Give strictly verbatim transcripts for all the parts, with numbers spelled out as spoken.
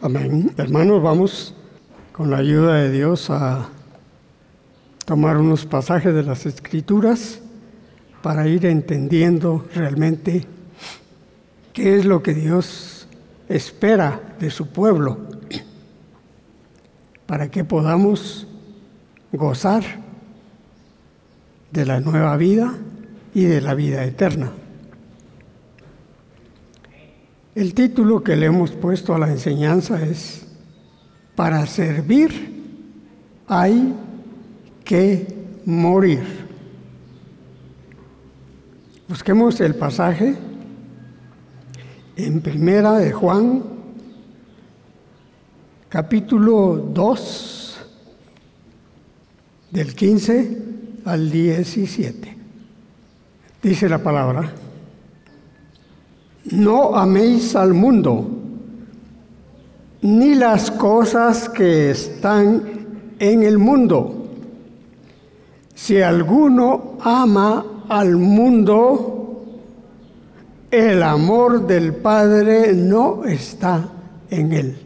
Amén. Hermanos, vamos con la ayuda de Dios a tomar unos pasajes de las Escrituras para ir entendiendo realmente qué es lo que Dios espera de su pueblo, para que podamos gozar de la nueva vida y de la vida eterna. El título que le hemos puesto a la enseñanza es: para servir hay que morir. Busquemos el pasaje en Primera de Juan, capítulo dos, del quince al diecisiete. Dice la palabra: no améis al mundo, ni las cosas que están en el mundo. Si alguno ama al mundo, el amor del Padre no está en él.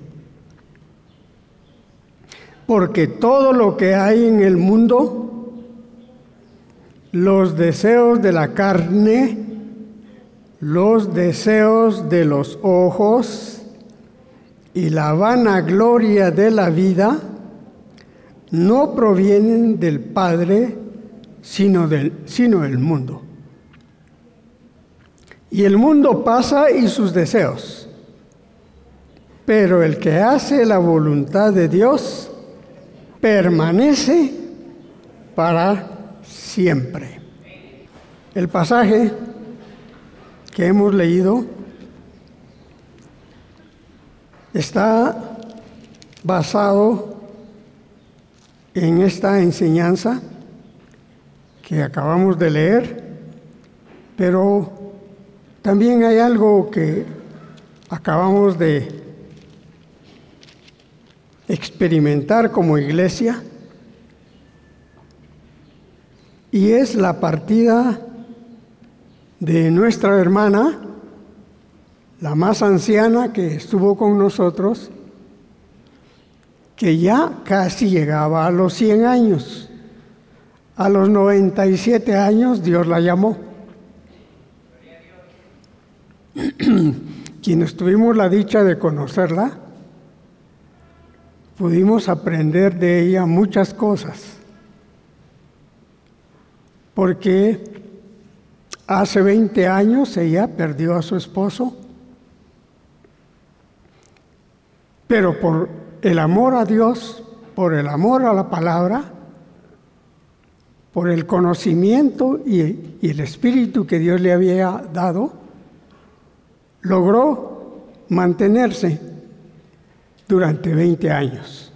Porque todo lo que hay en el mundo, los deseos de la carne, los deseos de los ojos y la vanagloria de la vida, no provienen del Padre, sino del, sino del mundo. Y el mundo pasa y sus deseos, pero el que hace la voluntad de Dios permanece para siempre. El pasaje que hemos leído está basado en esta enseñanza que acabamos de leer, pero también hay algo que acabamos de experimentar como iglesia, y es la partida de nuestra hermana, la más anciana que estuvo con nosotros, que ya casi llegaba a los cien años. A los noventa y siete años Dios la llamó. Quienes tuvimos la dicha de conocerla, pudimos aprender de ella muchas cosas, porque hace veinte años ella perdió a su esposo, pero por el amor a Dios, por el amor a la palabra, por el conocimiento y, y el espíritu que Dios le había dado, logró mantenerse durante veinte años.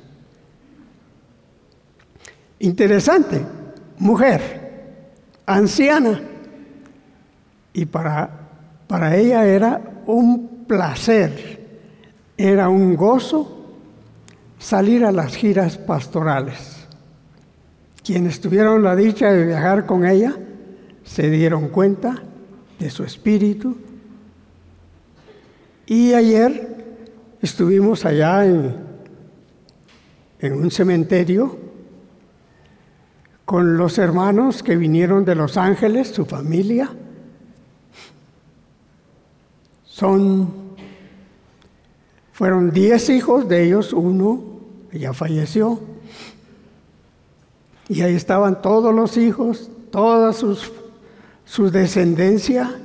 Interesante, mujer, anciana. Y para, para ella era un placer, era un gozo salir a las giras pastorales. Quienes tuvieron la dicha de viajar con ella se dieron cuenta de su espíritu. Y ayer estuvimos allá en, en un cementerio con los hermanos que vinieron de Los Ángeles, su familia. Son, fueron diez hijos, de ellos uno ya falleció. Y ahí estaban todos los hijos, toda sus, su descendencia.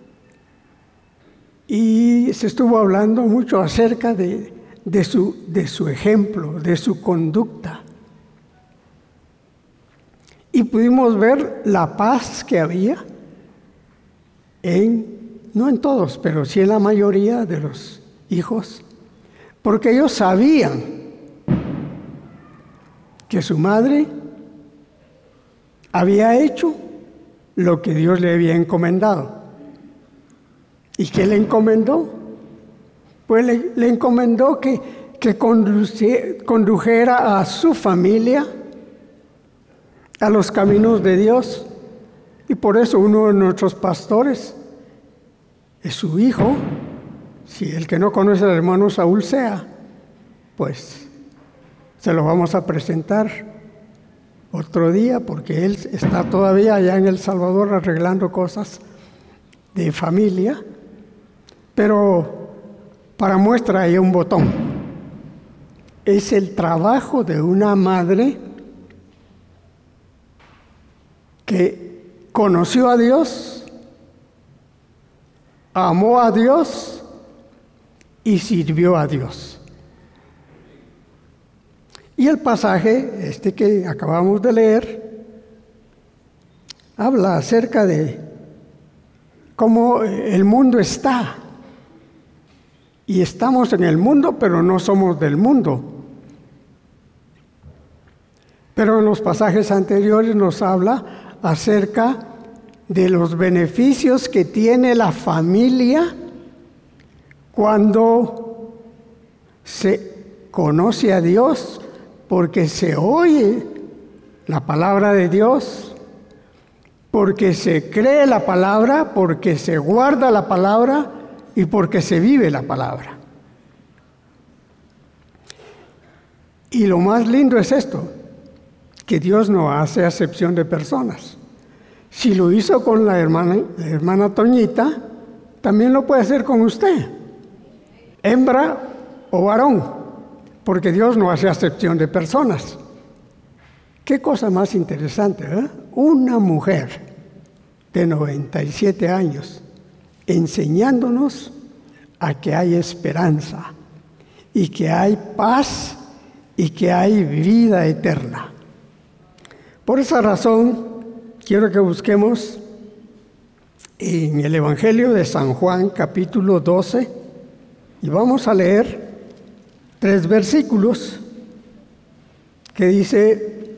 Y se estuvo hablando mucho acerca de, de, su, de su ejemplo, de su conducta. Y pudimos ver la paz que había en no en todos, pero sí en la mayoría de los hijos, porque ellos sabían que su madre había hecho lo que Dios le había encomendado. ¿Y qué le encomendó? Pues le, le encomendó que, que condujera a su familia a los caminos de Dios. Y por eso uno de nuestros pastores es su hijo, si el que no conoce al hermano Saúl Sea, pues se lo vamos a presentar otro día, porque él está todavía allá en El Salvador arreglando cosas de familia, pero para muestra hay un botón. Es el trabajo de una madre que conoció a Dios, amó a Dios y sirvió a Dios. Y el pasaje, este que acabamos de leer, habla acerca de cómo el mundo está. Y estamos en el mundo, pero no somos del mundo. Pero en los pasajes anteriores nos habla acerca de los beneficios que tiene la familia cuando se conoce a Dios, porque se oye la palabra de Dios, porque se cree la palabra, porque se guarda la palabra y porque se vive la palabra. Y lo más lindo es esto, que Dios no hace acepción de personas. Si lo hizo con la hermana, la hermana Toñita, también lo puede hacer con usted, hembra o varón, porque Dios no hace acepción de personas. Qué cosa más interesante, ¿eh? Una mujer de noventa y siete años enseñándonos a que hay esperanza y que hay paz y que hay vida eterna. Por esa razón, quiero que busquemos en el Evangelio de San Juan, capítulo doce, y vamos a leer tres versículos que dice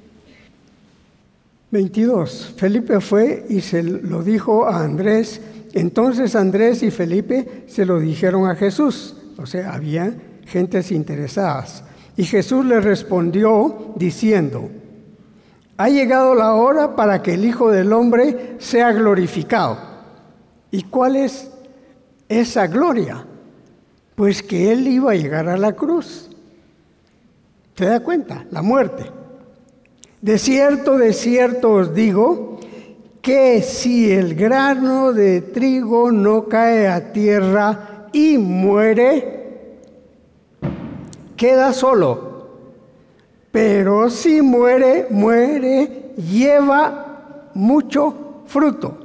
veintidós. Felipe fue y se lo dijo a Andrés. Entonces Andrés y Felipe se lo dijeron a Jesús. O sea, había gentes interesadas. Y Jesús le respondió diciendo: ha llegado la hora para que el Hijo del Hombre sea glorificado. ¿Y cuál es esa gloria? Pues que Él iba a llegar a la cruz. ¿Se da cuenta? La muerte. De cierto, de cierto os digo, que si el grano de trigo no cae a tierra y muere, queda solo. Pero si muere, muere, lleva mucho fruto.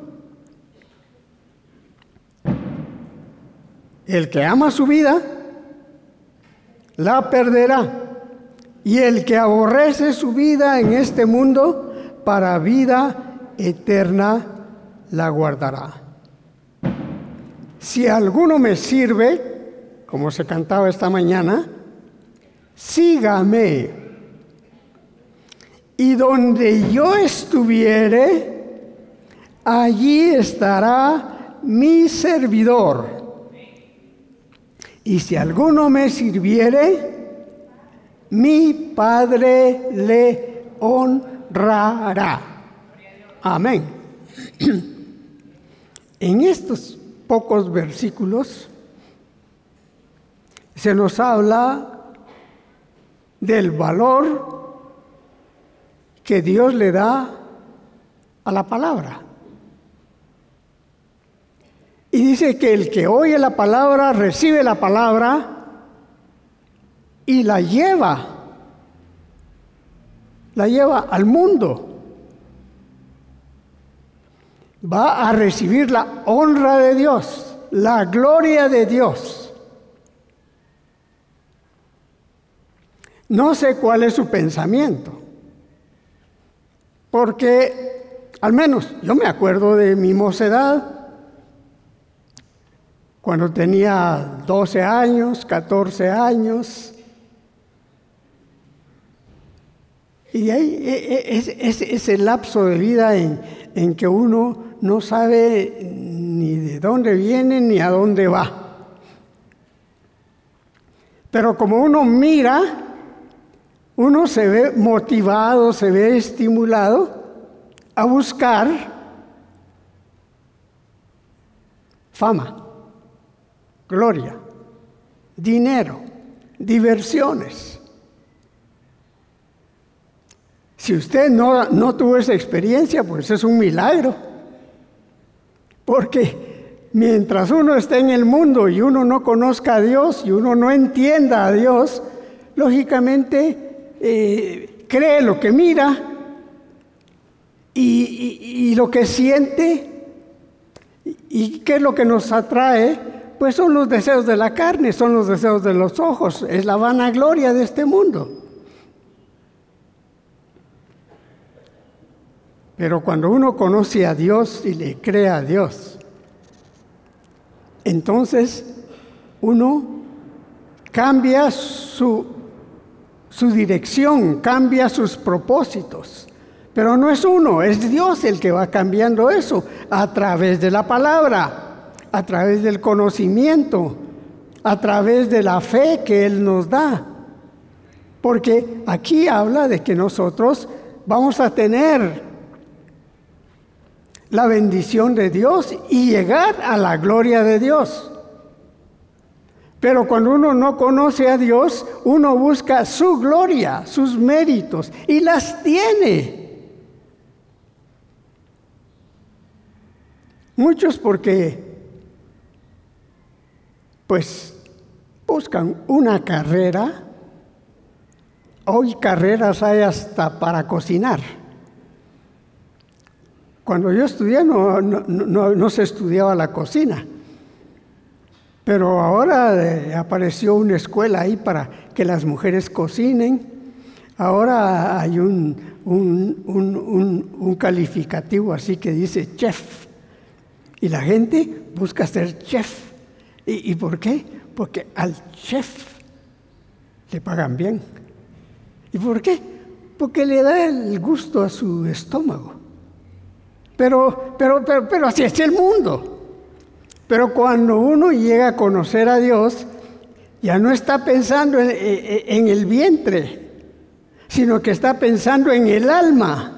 El que ama su vida, la perderá. Y el que aborrece su vida en este mundo, para vida eterna la guardará. Si alguno me sirve, como se cantaba esta mañana, sígame. Y donde yo estuviere, allí estará mi servidor. Y si alguno me sirviere, mi Padre le honrará. Amén. En estos pocos versículos se nos habla del valor que Dios le da a la palabra. Y dice que el que oye la palabra, recibe la palabra y la lleva, la lleva al mundo. Va a recibir la honra de Dios, la gloria de Dios. No sé cuál es su pensamiento, porque al menos yo me acuerdo de mi mocedad, cuando tenía doce años, catorce años, y ahí es, es, es el lapso de vida en, en que uno no sabe ni de dónde viene ni a dónde va. Pero como uno mira, uno se ve motivado, se ve estimulado a buscar fama, gloria, dinero, diversiones. Si usted no, no tuvo esa experiencia, pues es un milagro. Porque mientras uno esté en el mundo y uno no conozca a Dios y uno no entienda a Dios, lógicamente eh, cree lo que mira y, y, y lo que siente. ¿Y qué es lo que nos atrae? Pues son los deseos de la carne, son los deseos de los ojos, es la vanagloria de este mundo. Pero cuando uno conoce a Dios y le cree a Dios, entonces uno cambia su, su dirección, cambia sus propósitos. Pero no es uno, es Dios el que va cambiando eso a través de la palabra, a través del conocimiento, a través de la fe que Él nos da. Porque aquí habla de que nosotros vamos a tener la bendición de Dios y llegar a la gloria de Dios. Pero cuando uno no conoce a Dios, uno busca su gloria, sus méritos, y las tiene. Muchos porque, pues, buscan una carrera. Hoy carreras hay hasta para cocinar. Cuando yo estudié no, no, no, no se estudiaba la cocina. Pero ahora eh, apareció una escuela ahí para que las mujeres cocinen. Ahora hay un, un, un, un, un calificativo así que dice chef. Y la gente busca ser chef. ¿Y, y por qué? Porque al chef le pagan bien. ¿Y por qué? Porque le da el gusto a su estómago. Pero, pero, pero, pero así es el mundo. Pero cuando uno llega a conocer a Dios, ya no está pensando en, en, en el vientre, sino que está pensando en el alma.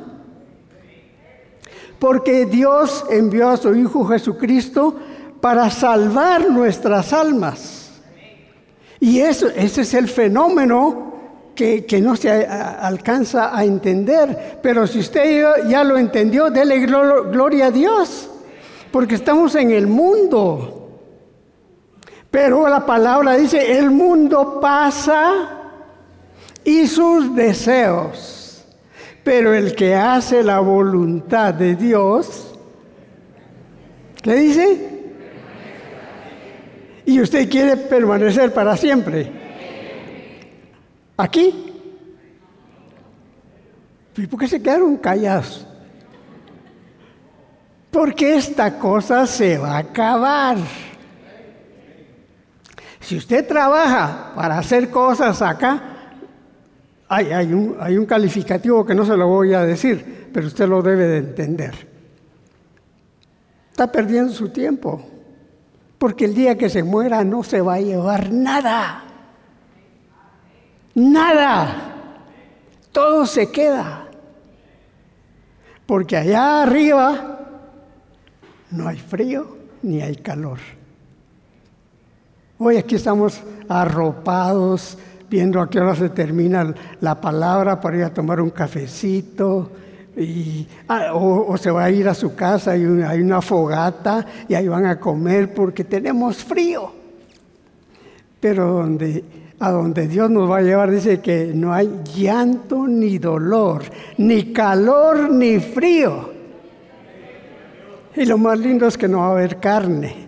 Porque Dios envió a su Hijo Jesucristo para salvar nuestras almas. Y eso, ese es el fenómeno que, que no se a, alcanza a entender. Pero si usted ya, ya lo entendió, dele glor, gloria a Dios. Porque estamos en el mundo. Pero la palabra dice, el mundo pasa y sus deseos. Pero el que hace la voluntad de Dios, ¿qué dice? Y usted quiere permanecer para siempre. ¿Aquí? ¿Y por qué se quedaron callados? Porque esta cosa se va a acabar. Si usted trabaja para hacer cosas acá, hay, hay, un, hay un calificativo que no se lo voy a decir, pero usted lo debe de entender. Está perdiendo su tiempo, porque el día que se muera no se va a llevar nada. Nada. Todo se queda. Porque allá arriba no hay frío ni hay calor. Hoy aquí estamos arropados, viendo a qué hora se termina la palabra para ir a tomar un cafecito, y, ah, o, o se va a ir a su casa, y hay, hay una fogata y ahí van a comer porque tenemos frío. Pero donde, a donde Dios nos va a llevar dice que no hay llanto ni dolor, ni calor ni frío. Y lo más lindo es que no va a haber carne.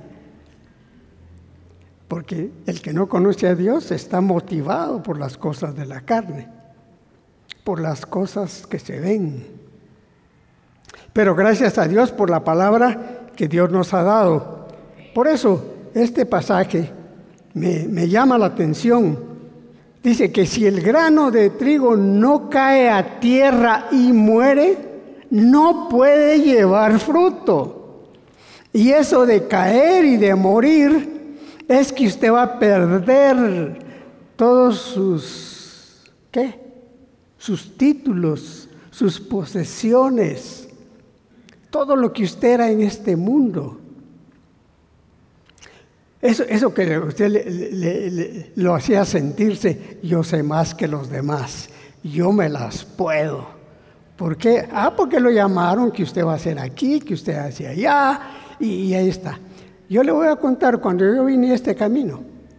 Porque el que no conoce a Dios está motivado por las cosas de la carne, por las cosas que se ven. Pero gracias a Dios por la palabra que Dios nos ha dado. Por eso este pasaje me, me llama la atención. Dice que si el grano de trigo no cae a tierra y muere, no puede llevar fruto. Y eso de caer y de morir es que usted va a perder todos sus, ¿qué? Sus títulos, sus posesiones, todo lo que usted era en este mundo. Eso, eso que usted le, le, le, lo hacía sentirse, yo sé más que los demás, yo me las puedo. ¿Por qué? Ah, porque lo llamaron, que usted va a hacer aquí, que usted hace allá, y, y ahí está. Yo le voy a contar, cuando yo vine a este camino,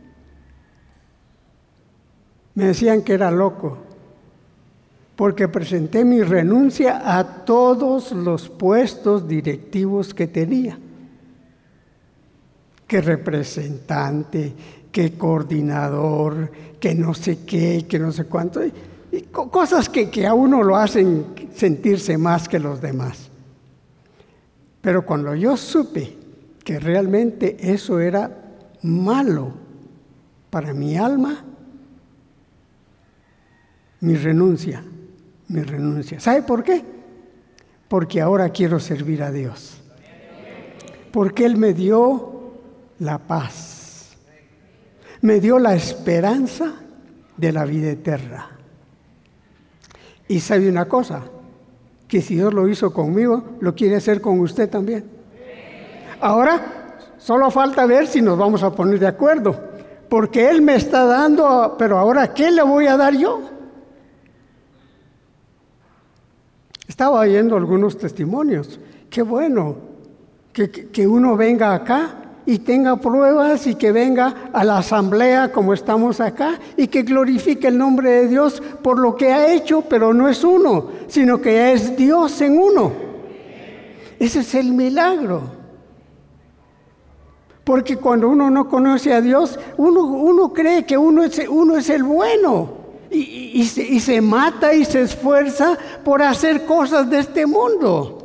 me decían que era loco, porque presenté mi renuncia a todos los puestos directivos que tenía. Que representante, que coordinador, que no sé qué, que no sé cuánto. Y, y cosas que, que a uno lo hacen sentirse más que los demás. Pero cuando yo supe que realmente eso era malo para mi alma, mi renuncia, mi renuncia. ¿Sabe por qué? Porque ahora quiero servir a Dios. Porque Él me dio la paz, me dio la esperanza de la vida eterna. Y sabe una cosa, que si Dios lo hizo conmigo, lo quiere hacer con usted también. Ahora, solo falta ver si nos vamos a poner de acuerdo, porque Él me está dando, pero ahora, ¿qué le voy a dar yo? Estaba oyendo algunos testimonios. Qué bueno que, que, que uno venga acá y tenga pruebas y que venga a la asamblea como estamos acá y que glorifique el nombre de Dios por lo que ha hecho, pero no es uno, sino que es Dios en uno. Ese es el milagro. Porque cuando uno no conoce a Dios, uno, uno cree que uno es, uno es el bueno y, y, y, se, y se mata y se esfuerza por hacer cosas de este mundo.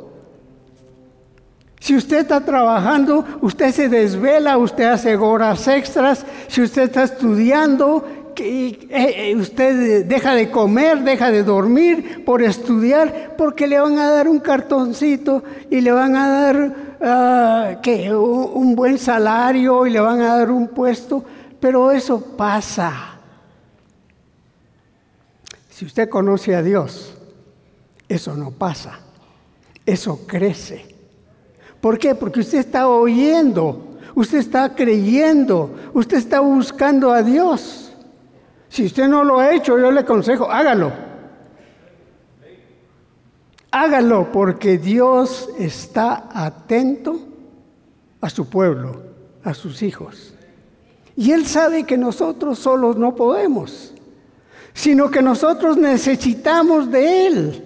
Si usted está trabajando, usted se desvela, usted hace horas extras. Si usted está estudiando, que, eh, usted deja de comer, deja de dormir por estudiar, porque le van a dar un cartoncito y le van a dar uh, ¿qué? Un, un buen salario y le van a dar un puesto. Pero eso pasa. Si usted conoce a Dios, eso no pasa. Eso crece. ¿Por qué? Porque usted está oyendo, usted está creyendo, usted está buscando a Dios. Si usted no lo ha hecho, yo le aconsejo, hágalo. Hágalo porque Dios está atento a su pueblo, a sus hijos. Y Él sabe que nosotros solos no podemos, sino que nosotros necesitamos de Él.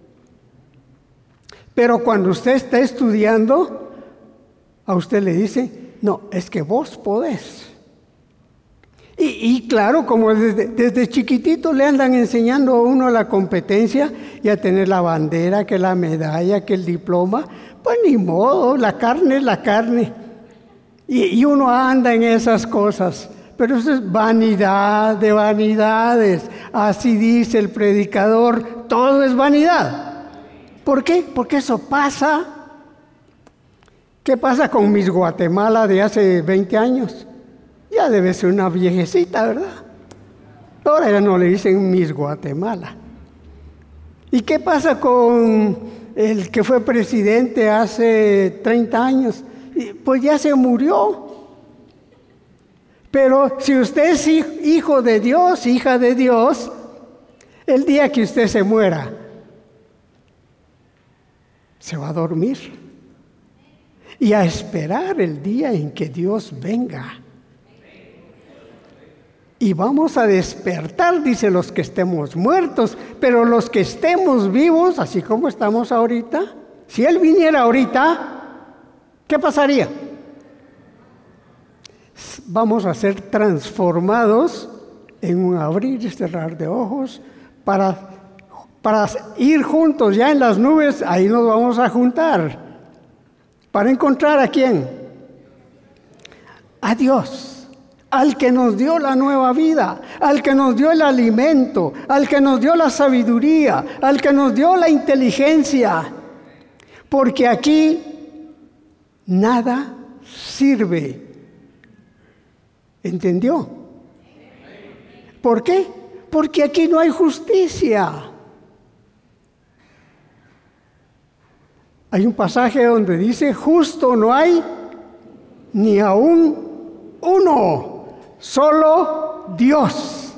Pero cuando usted está estudiando, a usted le dice, no, es que vos podés. Y, y claro, como desde, desde chiquitito le andan enseñando a uno la competencia y a tener la bandera, que la medalla, que el diploma, pues ni modo, la carne es la carne. Y, y uno anda en esas cosas. Pero eso es vanidad de vanidades. Así dice el predicador, todo es vanidad. ¿Por qué? Porque eso pasa. ¿Qué pasa con Miss Guatemala de hace veinte años? Ya debe ser una viejecita, ¿verdad? Ahora ya no le dicen Miss Guatemala. ¿Y qué pasa con el que fue presidente hace treinta años? Pues ya se murió. Pero si usted es hijo de Dios, hija de Dios, el día que usted se muera, se va a dormir y a esperar el día en que Dios venga. Y vamos a despertar, dice, los que estemos muertos, pero los que estemos vivos, así como estamos ahorita, si Él viniera ahorita, ¿qué pasaría? Vamos a ser transformados en un abrir y cerrar de ojos para Para ir juntos ya en las nubes, ahí nos vamos a juntar. ¿Para encontrar a quién? A Dios, al que nos dio la nueva vida, al que nos dio el alimento, al que nos dio la sabiduría, al que nos dio la inteligencia. Porque aquí nada sirve. ¿Entendió? ¿Por qué? Porque aquí no hay justicia. Hay un pasaje donde dice, justo no hay ni aún uno, solo Dios.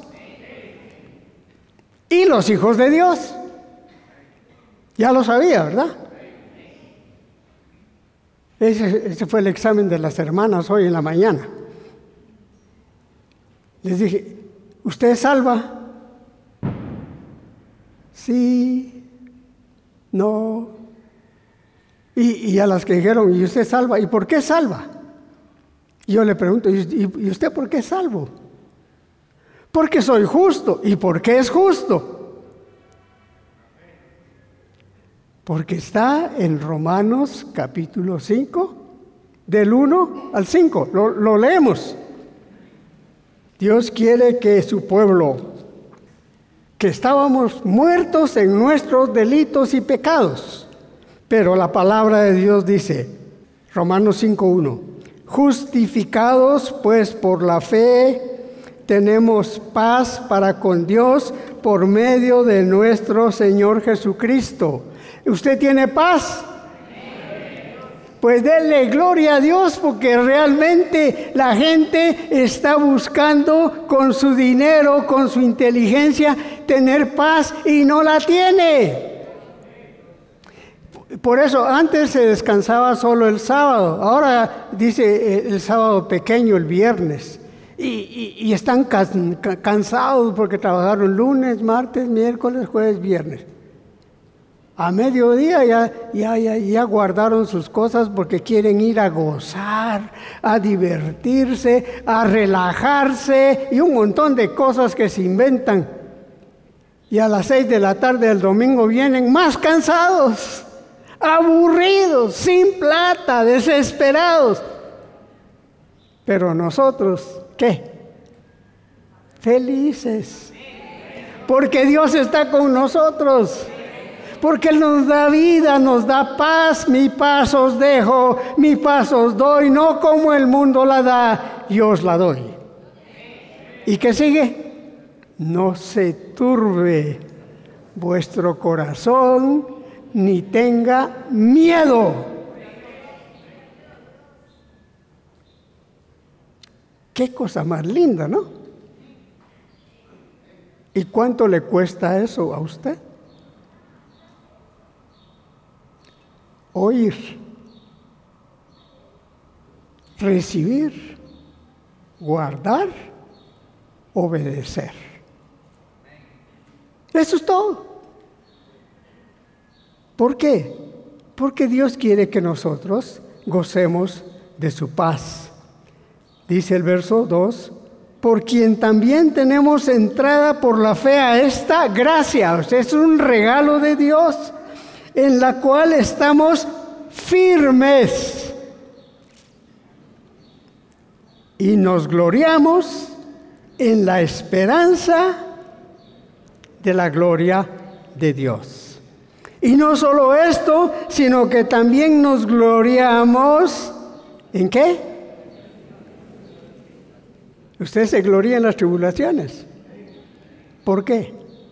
Y los hijos de Dios. Ya lo sabía, ¿verdad? Ese, ese fue el examen de las hermanas hoy en la mañana. Les dije, ¿usted es salva? Sí, no. Y, y a las que dijeron, ¿y usted es salva? ¿Y por qué es salva? Y yo le pregunto, ¿y, ¿y usted por qué es salvo? Porque soy justo. ¿Y por qué es justo? Porque está en Romanos capítulo cinco, del uno al cinco. Lo, lo leemos. Dios quiere que su pueblo, que estábamos muertos en nuestros delitos y pecados, pero la palabra de Dios dice, Romanos cinco uno, justificados pues por la fe, tenemos paz para con Dios por medio de nuestro Señor Jesucristo. ¿Usted tiene paz? Pues denle gloria a Dios, porque realmente la gente está buscando con su dinero, con su inteligencia, tener paz y no la tiene. Por eso antes se descansaba solo el sábado, ahora dice el sábado pequeño, el viernes. Y, y, y están can, cansados porque trabajaron lunes, martes, miércoles, jueves, viernes. A mediodía ya, ya, ya, ya guardaron sus cosas porque quieren ir a gozar, a divertirse, a relajarse y un montón de cosas que se inventan. Y a las seis de la tarde del domingo vienen más cansados, aburridos, sin plata, desesperados. Pero nosotros, ¿qué? Felices. Porque Dios está con nosotros. Porque Él nos da vida, nos da paz. Mi paz os dejo, mi paz os doy, no como el mundo la da, yo os la doy. ¿Y qué sigue? No se turbe vuestro corazón, ni tenga miedo. Qué cosa más linda, ¿no? ¿Y cuánto le cuesta eso a usted? Oír, recibir, guardar, obedecer. Eso es todo. ¿Por qué? Porque Dios quiere que nosotros gocemos de su paz. Dice el verso dos, por quien también tenemos entrada por la fe a esta gracia. O sea, es un regalo de Dios, en la cual estamos firmes y nos gloriamos en la esperanza de la gloria de Dios. Y no solo esto, sino que también nos gloriamos, ¿en qué? Usted se gloria en las tribulaciones. ¿Por qué?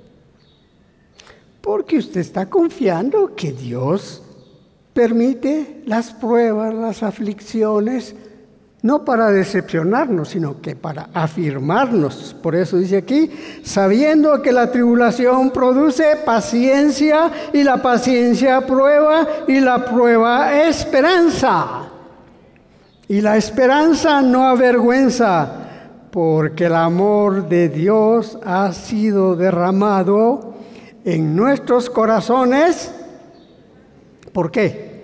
Porque usted está confiando que Dios permite las pruebas, las aflicciones, no para decepcionarnos, sino que para afirmarnos. Por eso dice aquí, sabiendo que la tribulación produce paciencia, y la paciencia prueba, y la prueba esperanza. Y la esperanza no avergüenza, porque el amor de Dios ha sido derramado en nuestros corazones. ¿Por qué?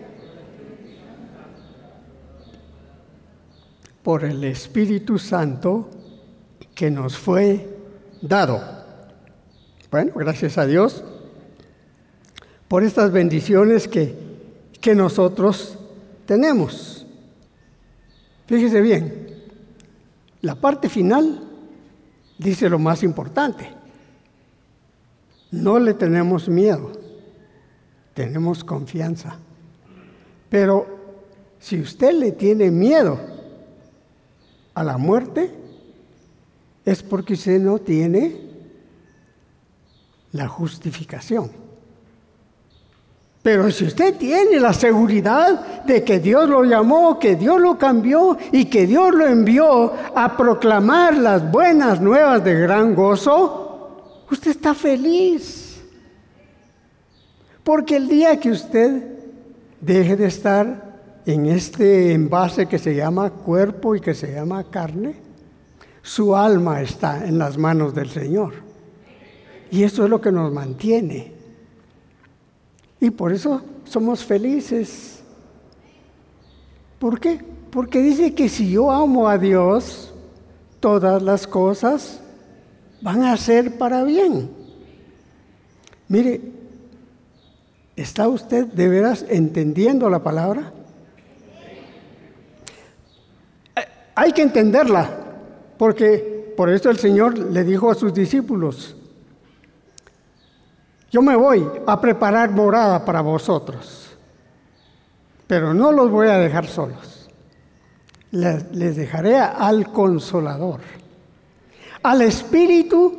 Por el Espíritu Santo que nos fue dado. Bueno, gracias a Dios por estas bendiciones que, que nosotros tenemos. Fíjese bien, la parte final dice lo más importante. No le tenemos miedo, tenemos confianza. Pero si usted le tiene miedo a la muerte, es porque usted no tiene la justificación. Pero si usted tiene la seguridad de que Dios lo llamó, que Dios lo cambió y que Dios lo envió a proclamar las buenas nuevas de gran gozo, usted está feliz. Porque el día que usted deje de estar en este envase que se llama cuerpo y que se llama carne, su alma está en las manos del Señor. Y eso es lo que nos mantiene. Y por eso somos felices. ¿Por qué? Porque dice que si yo amo a Dios, todas las cosas van a ser para bien. Mire, ¿está usted de veras entendiendo la palabra? Hay que entenderla, porque por eso el Señor le dijo a sus discípulos: yo me voy a preparar morada para vosotros, pero no los voy a dejar solos. Les, les dejaré al Consolador, al Espíritu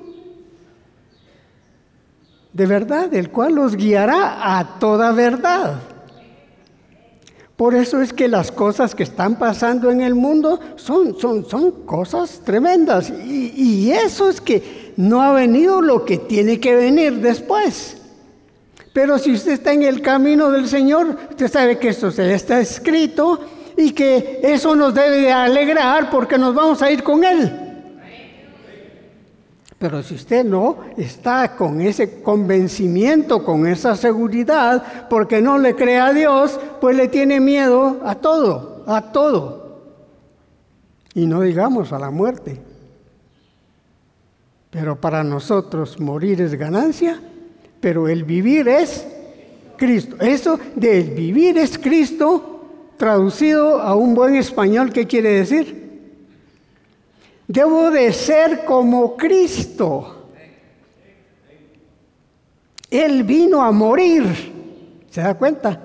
de verdad, el cual los guiará a toda verdad. Por eso es que las cosas que están pasando en el mundo son, son, son cosas tremendas. Y, y eso es que no ha venido lo que tiene que venir después. Pero si usted está en el camino del Señor, usted sabe que esto ya está escrito y que eso nos debe de alegrar porque nos vamos a ir con Él. Pero si usted no está con ese convencimiento, con esa seguridad, porque no le cree a Dios, pues le tiene miedo a todo, a todo. Y no digamos a la muerte. Pero para nosotros morir es ganancia, pero el vivir es Cristo. Eso del vivir es Cristo, traducido a un buen español, ¿qué quiere decir? Debo de ser como Cristo. Él vino a morir, ¿se da cuenta?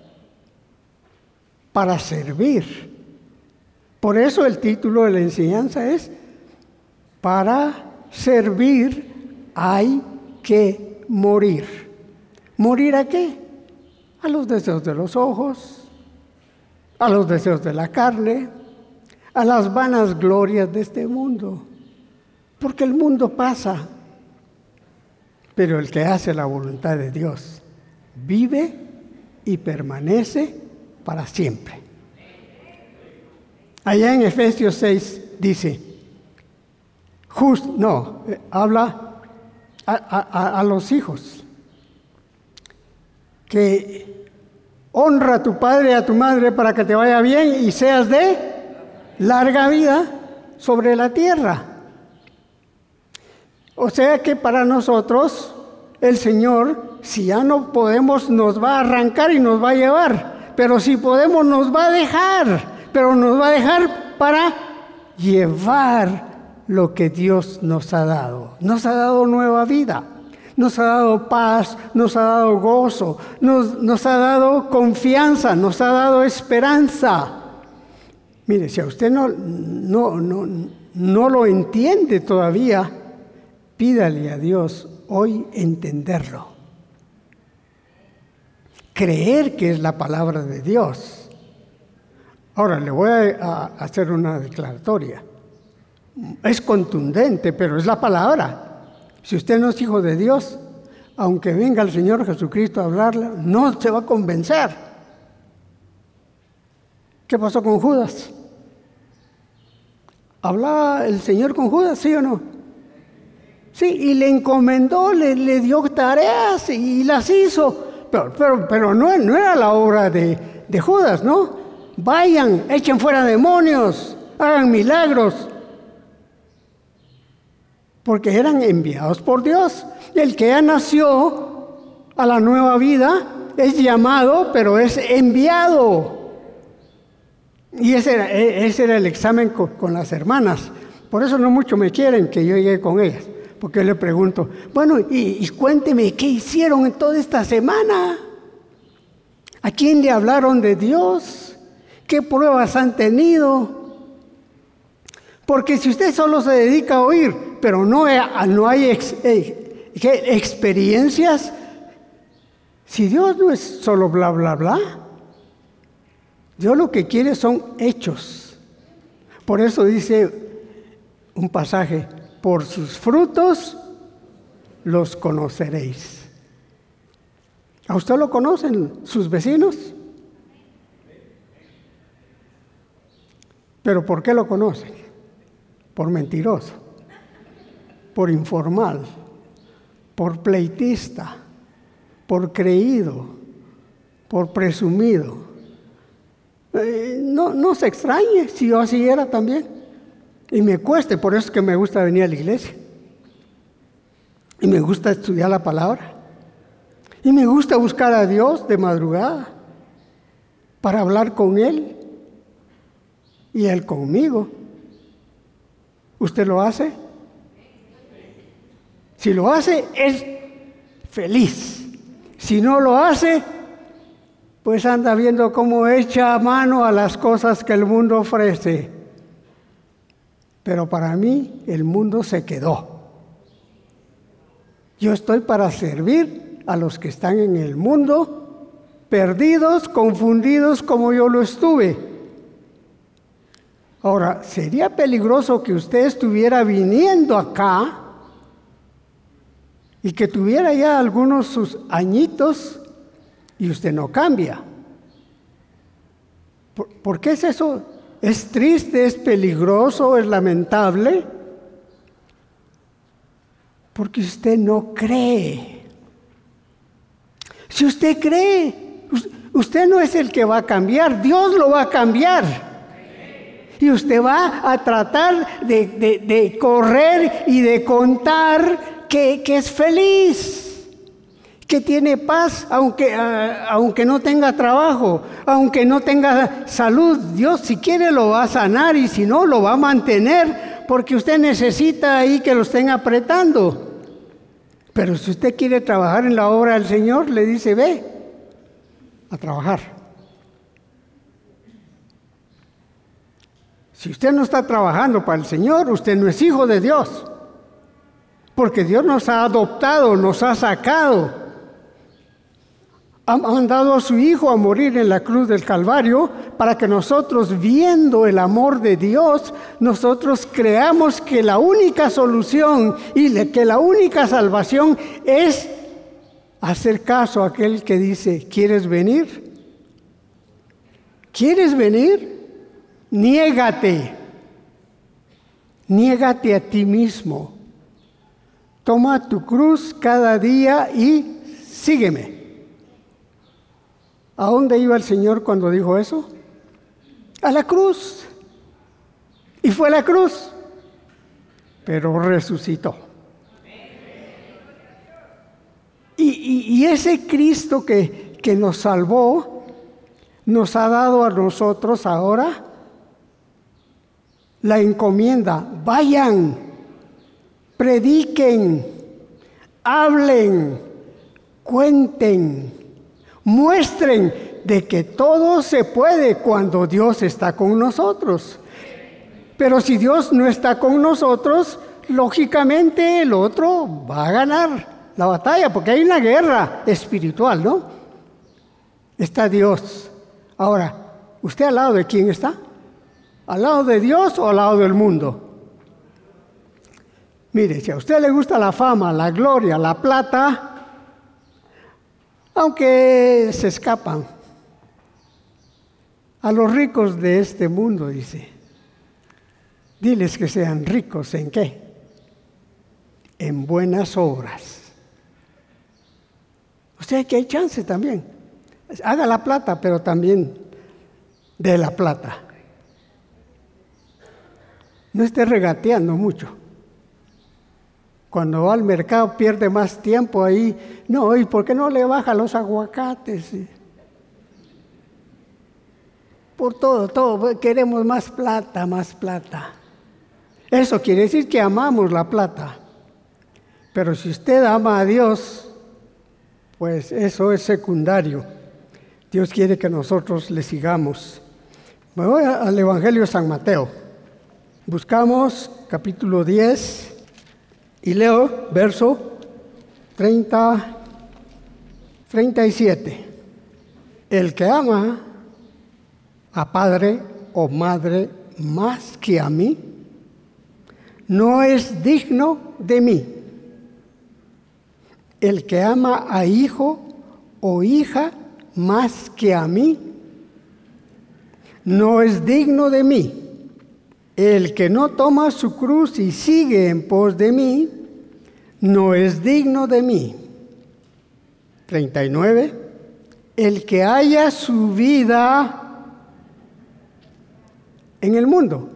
Para servir. Por eso el título de la enseñanza es: para servir hay que morir. ¿Morir a qué? A los deseos de los ojos, a los deseos de la carne, a las vanas glorias de este mundo, porque el mundo pasa, pero el que hace la voluntad de Dios vive y permanece para siempre. Allá en Efesios seis dice, just, no, eh, habla a, a, a los hijos, que honra a tu padre y a tu madre para que te vaya bien y seas de larga vida sobre la tierra. O sea que para nosotros el Señor, si ya no podemos, nos va a arrancar y nos va a llevar, pero si podemos nos va a dejar, pero nos va a dejar para llevar lo que Dios nos ha dado. Nos ha dado nueva vida, nos ha dado paz, nos ha dado gozo, nos, nos ha dado confianza, nos ha dado esperanza. Mire, si a usted no, no, no, no lo entiende todavía, pídale a Dios hoy entenderlo. Creer que es la palabra de Dios. Ahora, le voy a, a hacer una declaratoria. Es contundente, pero es la palabra. Si usted no es hijo de Dios, aunque venga el Señor Jesucristo a hablarle, no se va a convencer. ¿Qué pasó con Judas? ¿Hablaba el Señor con Judas, sí o no? Sí, y le encomendó, le, le dio tareas y las hizo. Pero, pero, pero no, no era la obra de, de Judas, ¿no? Vayan, echen fuera demonios, hagan milagros. Porque eran enviados por Dios. El que ya nació a la nueva vida es llamado, pero es enviado. Y ese era, ese era el examen con, con las hermanas. Por eso no mucho me quieren que yo llegue con ellas. Porque le pregunto, bueno, y, y cuénteme, ¿qué hicieron en toda esta semana? ¿A quién le hablaron de Dios? ¿Qué pruebas han tenido? Porque si usted solo se dedica a oír, pero no hay, no hay ex, eh, experiencias, Si Dios no es solo bla, bla, bla, Dios lo que quiere son hechos. Por eso dice un pasaje, por sus frutos los conoceréis. ¿A usted lo conocen sus vecinos? ¿Pero por qué lo conocen? Por mentiroso, por informal, por pleitista, por creído, por presumido. Eh, no, no se extrañe si yo así era también. Y me cueste, por eso es que me gusta venir a la iglesia. Y me gusta estudiar la palabra. Y me gusta buscar a Dios de madrugada para hablar con Él y Él conmigo. ¿Usted lo hace? Si lo hace, es feliz. Si no lo hace, pues anda viendo cómo echa mano a las cosas que el mundo ofrece. Pero para mí, el mundo se quedó. Yo estoy para servir a los que están en el mundo, perdidos, confundidos como yo lo estuve. Ahora, sería peligroso que usted estuviera viniendo acá y que tuviera ya algunos sus añitos y usted no cambia. ¿Por, ¿por qué es eso? ¿Es triste, es peligroso, es lamentable? Porque usted no cree. Si usted cree, usted no es el que va a cambiar, Dios lo va a cambiar. Y usted va a tratar de, de, de correr y de contar que, que es feliz, que tiene paz, aunque, uh, aunque no tenga trabajo, aunque no tenga salud. Dios, si quiere, lo va a sanar y si no, lo va a mantener, porque usted necesita ahí que lo estén apretando. Pero si usted quiere trabajar en la obra del Señor, le dice, ve a trabajar. Si usted no está trabajando para el Señor, usted no es hijo de Dios. Porque Dios nos ha adoptado, nos ha sacado. Ha mandado a su Hijo a morir en la cruz del Calvario para que nosotros, viendo el amor de Dios, nosotros creamos que la única solución y que la única salvación es hacer caso a aquel que dice, ¿quieres venir? ¿Quieres venir? Niégate. Niégate a ti mismo. Toma tu cruz cada día y sígueme. ¿A dónde iba el Señor cuando dijo eso? A la cruz. Y fue a la cruz, pero resucitó. Y, y, y ese Cristo que, que nos salvó, nos ha dado a nosotros ahora la encomienda. Vayan, prediquen, hablen, cuenten, muestren de que todo se puede cuando Dios está con nosotros. Pero si Dios no está con nosotros, lógicamente el otro va a ganar la batalla, porque hay una guerra espiritual, ¿no? Está Dios. Ahora, ¿usted al lado de quién está? ¿Al lado de Dios o al lado del mundo? Mire, si a usted le gusta la fama, la gloria, la plata, aunque se escapan a los ricos de este mundo, dice, diles que sean ricos ¿en qué? En buenas obras. O sea que hay chance también. Haga la plata, pero también de la plata. No esté regateando mucho. Cuando va al mercado pierde más tiempo ahí. No, ¿y por qué no le baja los aguacates? Por todo, todo. Queremos más plata, más plata. Eso quiere decir que amamos la plata. Pero si usted ama a Dios, pues eso es secundario. Dios quiere que nosotros le sigamos. Me voy al Evangelio de San Mateo. Buscamos capítulo diez y leo verso treinta treinta y siete. El que ama a padre o madre más que a mí, no es digno de mí. El que ama a hijo o hija más que a mí, no es digno de mí. El que no toma su cruz y sigue en pos de mí, no es digno de mí. treinta y nueve. El que haya su vida en el mundo,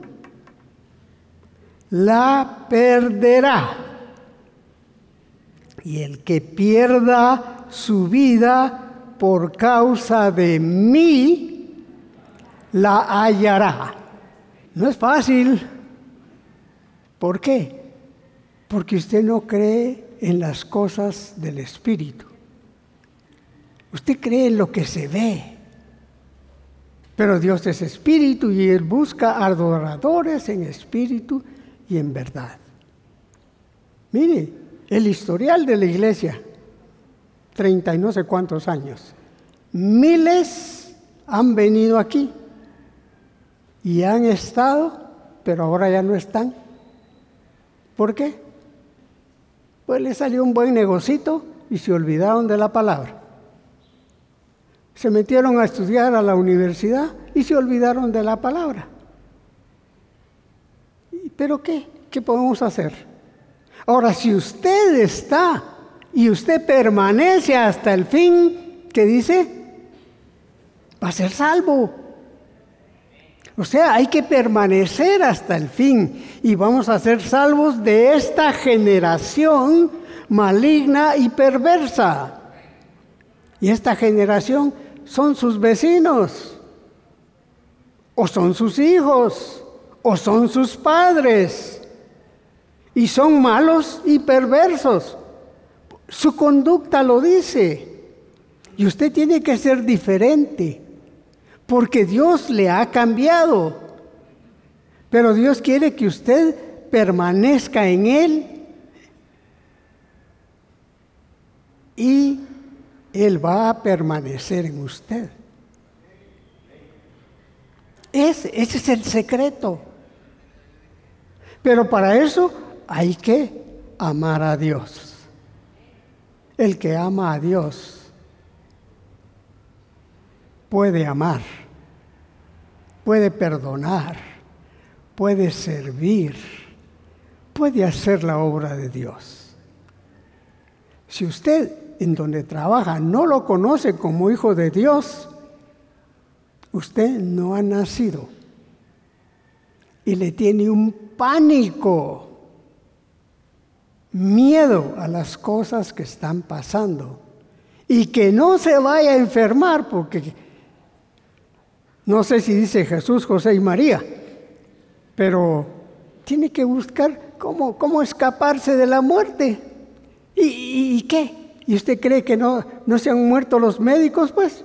la perderá. Y el que pierda su vida por causa de mí, la hallará. No es fácil. ¿Por qué? Porque usted no cree en las cosas del Espíritu. Usted cree en lo que se ve. Pero Dios es Espíritu y Él busca adoradores en espíritu y en verdad. Mire, el historial de la iglesia, treinta y no sé cuántos años. Miles han venido aquí y han estado, pero ahora ya no están. ¿Por qué? Pues les salió un buen negocito y se olvidaron de la palabra. Se metieron a estudiar a la universidad y se olvidaron de la palabra. ¿Pero qué? ¿Qué podemos hacer? Ahora, si usted está y usted permanece hasta el fin, ¿qué dice? Va a ser salvo. O sea, hay que permanecer hasta el fin y vamos a ser salvos de esta generación maligna y perversa. Y esta generación son sus vecinos, o son sus hijos, o son sus padres, y son malos y perversos. Su conducta lo dice, y usted tiene que ser diferente, porque Dios le ha cambiado, pero Dios quiere que usted permanezca en Él, y Él va a permanecer en usted. Ese, ese es el secreto. Pero para eso hay que amar a Dios. El que ama a Dios puede amar, puede perdonar, puede servir, puede hacer la obra de Dios. Si usted en donde trabaja no lo conoce como hijo de Dios, usted no ha nacido y le tiene un pánico, miedo a las cosas que están pasando y que no se vaya a enfermar, porque no sé si dice Jesús, José y María, pero tiene que buscar cómo, cómo escaparse de la muerte. ¿Y, y, y qué? ¿Y usted cree que no, no se han muerto los médicos? Pues,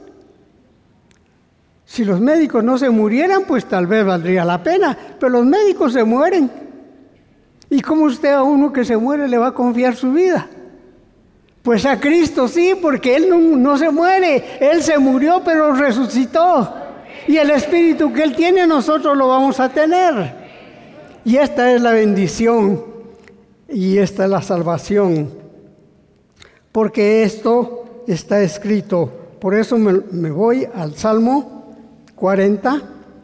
si los médicos no se murieran, pues tal vez valdría la pena, pero los médicos se mueren. ¿Y cómo usted a uno que se muere le va a confiar su vida? Pues a Cristo sí, porque Él no, no se muere, Él se murió pero resucitó. Y el Espíritu que Él tiene nosotros lo vamos a tener. Y esta es la bendición y esta es la salvación. Porque esto está escrito. Por eso me, me voy al Salmo cuarenta.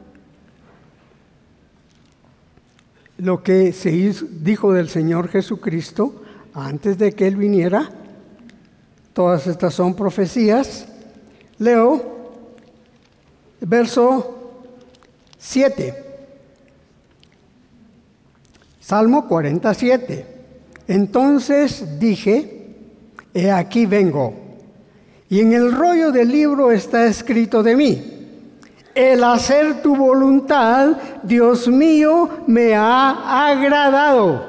Lo que se hizo, dijo del Señor Jesucristo antes de que Él viniera. Todas estas son profecías. Leo verso siete. Salmo cuarenta y siete. Entonces dije: he aquí vengo, y en el rollo del libro está escrito de mí: el hacer tu voluntad, Dios mío, me ha agradado.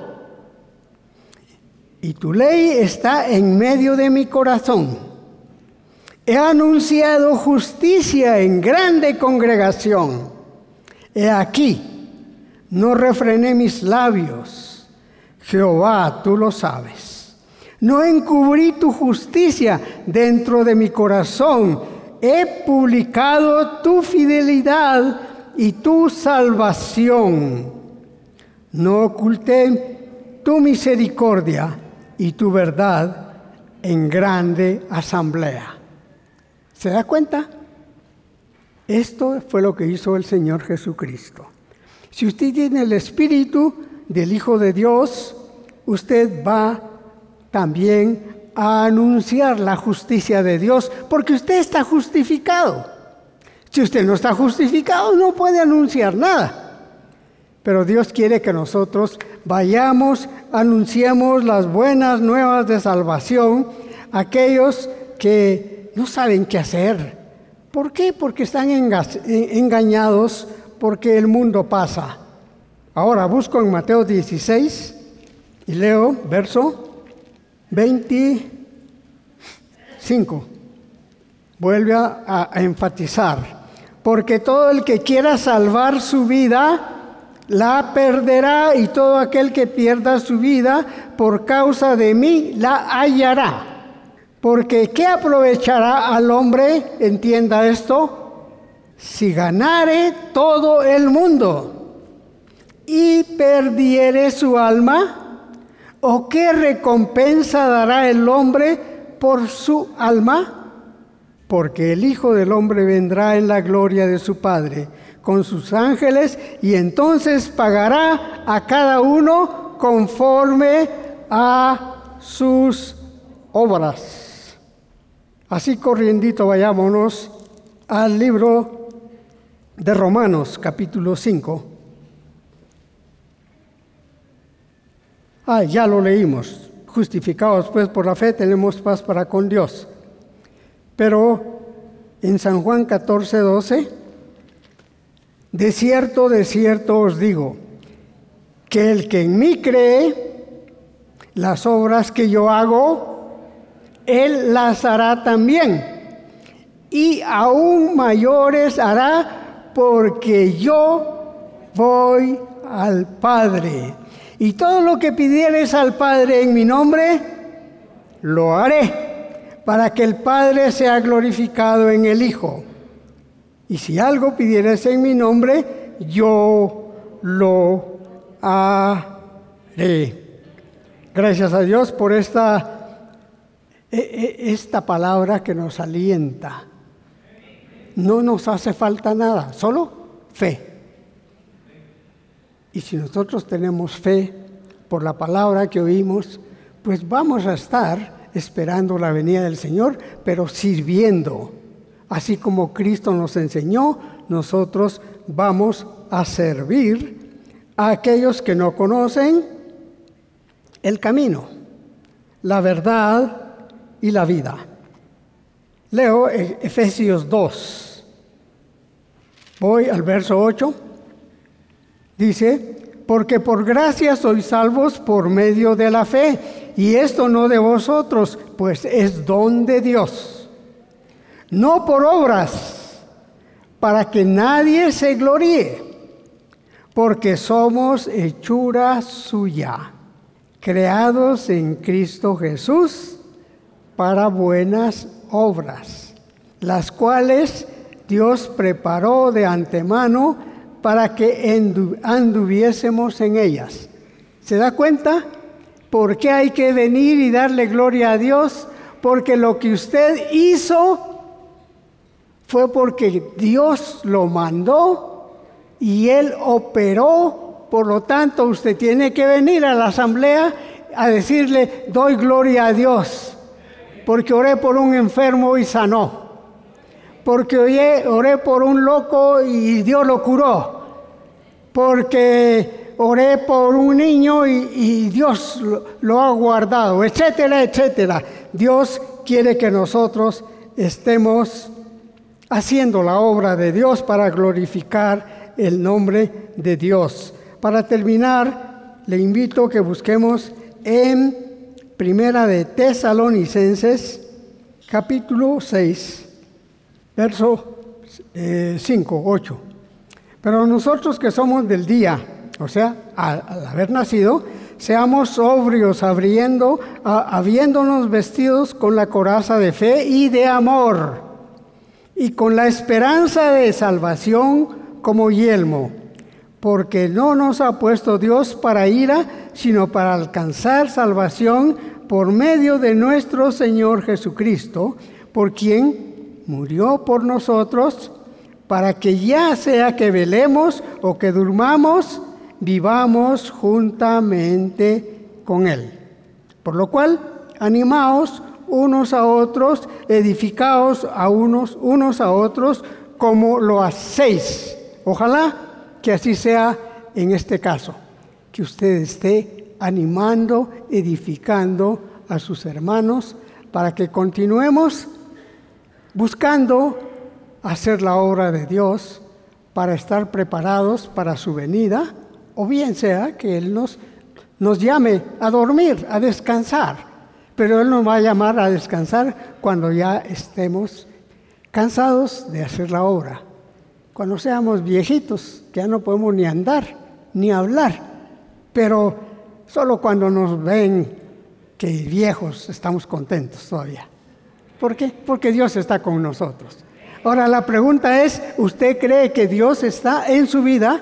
Y tu ley está en medio de mi corazón. He anunciado justicia en grande congregación. He aquí, no refrené mis labios. Jehová, tú lo sabes. No encubrí tu justicia dentro de mi corazón. He publicado tu fidelidad y tu salvación. No oculté tu misericordia y tu verdad en grande asamblea. ¿Se da cuenta? Esto fue lo que hizo el Señor Jesucristo. Si usted tiene el Espíritu del Hijo de Dios, usted va también a anunciar la justicia de Dios, porque usted está justificado. Si usted no está justificado, no puede anunciar nada. Pero Dios quiere que nosotros vayamos, anunciemos las buenas nuevas de salvación a aquellos que no saben qué hacer. ¿Por qué? Porque están engañados, porque el mundo pasa. Ahora busco en Mateo dieciséis y leo verso veinticinco. Vuelve a, a enfatizar. Porque todo el que quiera salvar su vida, la perderá, y todo aquel que pierda su vida por causa de mí, la hallará. Porque ¿qué aprovechará al hombre, entienda esto, si ganare todo el mundo y perdiere su alma? ¿O qué recompensa dará el hombre por su alma? Porque el Hijo del Hombre vendrá en la gloria de su Padre con sus ángeles, y entonces pagará a cada uno conforme a sus obras. Así corriendito vayámonos al libro de Romanos, capítulo cinco. Ah, ya lo leímos. Justificados pues por la fe, tenemos paz para con Dios. Pero en San Juan catorce, doce, de cierto, de cierto os digo, que el que en mí cree, las obras que yo hago, él las hará también, y aún mayores hará, porque yo voy al Padre. Y todo lo que pidieres al Padre en mi nombre, lo haré, para que el Padre sea glorificado en el Hijo. Y si algo pidieres en mi nombre, yo lo haré. Gracias a Dios por esta, esta palabra que nos alienta. No nos hace falta nada, solo fe. Y si nosotros tenemos fe por la palabra que oímos, pues vamos a estar esperando la venida del Señor, pero sirviendo. Así como Cristo nos enseñó, nosotros vamos a servir a aquellos que no conocen el camino, la verdad y la vida. Leo Efesios dos. Voy al verso ocho. Dice, porque por gracia sois salvos por medio de la fe, y esto no de vosotros, pues es don de Dios. No por obras, para que nadie se gloríe, porque somos hechura suya, creados en Cristo Jesús para buenas obras, las cuales Dios preparó de antemano para que anduviésemos en ellas. ¿Se da cuenta? ¿Por qué hay que venir y darle gloria a Dios? Porque lo que usted hizo fue porque Dios lo mandó y Él operó. Por lo tanto, usted tiene que venir a la asamblea a decirle, doy gloria a Dios, porque oré por un enfermo y sanó, porque oré, oré por un loco y Dios lo curó, porque oré por un niño y, y Dios lo, lo ha guardado, etcétera, etcétera. Dios quiere que nosotros estemos haciendo la obra de Dios para glorificar el nombre de Dios. Para terminar, le invito a que busquemos en Primera de Tesalonicenses, capítulo seis, verso eh, cinco, ocho. Pero nosotros que somos del día, o sea, al, al haber nacido, seamos sobrios, abriendo, a, habiéndonos vestidos con la coraza de fe y de amor, y con la esperanza de salvación como yelmo, porque no nos ha puesto Dios para ira, sino para alcanzar salvación por medio de nuestro Señor Jesucristo, por quien murió por nosotros, para que ya sea que velemos o que durmamos, vivamos juntamente con Él. Por lo cual, animaos unos a otros, edificaos a unos, unos a otros, como lo hacéis. Ojalá que así sea en este caso, que usted esté animando, edificando a sus hermanos, para que continuemos buscando hacer la obra de Dios, para estar preparados para su venida, o bien sea que Él nos, nos llame a dormir, a descansar, pero Él nos va a llamar a descansar cuando ya estemos cansados de hacer la obra, cuando seamos viejitos, que ya no podemos ni andar, ni hablar, pero solo cuando nos ven que viejos estamos contentos todavía. ¿Por qué? Porque Dios está con nosotros. Ahora la pregunta es, ¿usted cree que Dios está en su vida?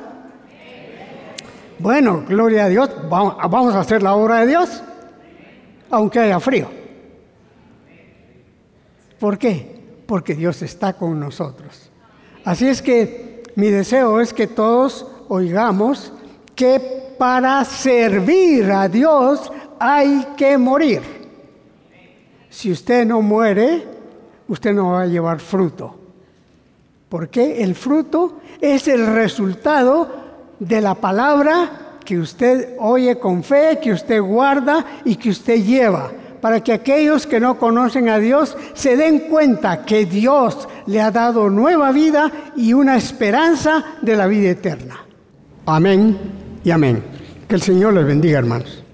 Bueno, gloria a Dios, vamos a hacer la obra de Dios, aunque haya frío. ¿Por qué? Porque Dios está con nosotros. Así es que mi deseo es que todos oigamos que para servir a Dios hay que morir. Si usted no muere, usted no va a llevar fruto. Porque el fruto es el resultado de la palabra que usted oye con fe, que usted guarda y que usted lleva, para que aquellos que no conocen a Dios se den cuenta que Dios le ha dado nueva vida y una esperanza de la vida eterna. Amén y amén. Que el Señor les bendiga, hermanos.